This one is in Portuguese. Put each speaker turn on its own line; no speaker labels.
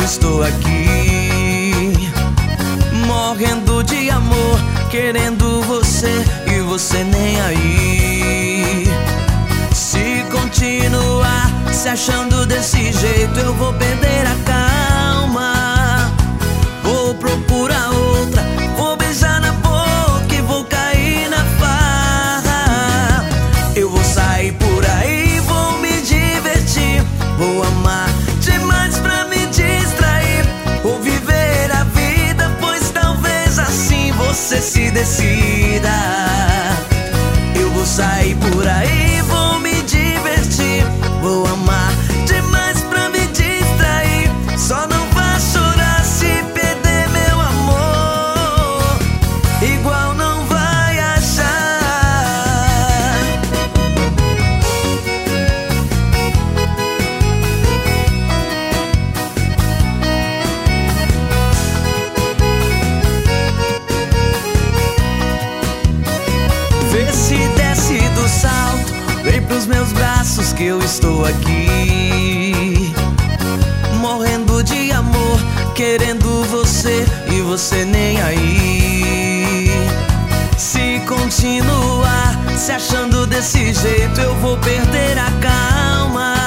estou aqui, morrendo de amor, querendo você e você nem aí. Se continuar se achando desse jeito, eu vou perder a calma. Vou procurar outra, vou beijar na boca e vou cair na farra. Eu vou sair por aí, vou me divertir, vou amar demais pra me distrair. Vou viver a vida, pois talvez assim você se decida. Eu vou sair por aí, vou me divertir, vou amar demais pra me distrair. Só não vá chorar se perder meu amor, igual não vai achar. Vê se desce do salto, vem pros meus braços que eu estou aqui, morrendo de amor, querendo você e você nem aí. Se continuar se achando desse jeito, eu vou perder a calma.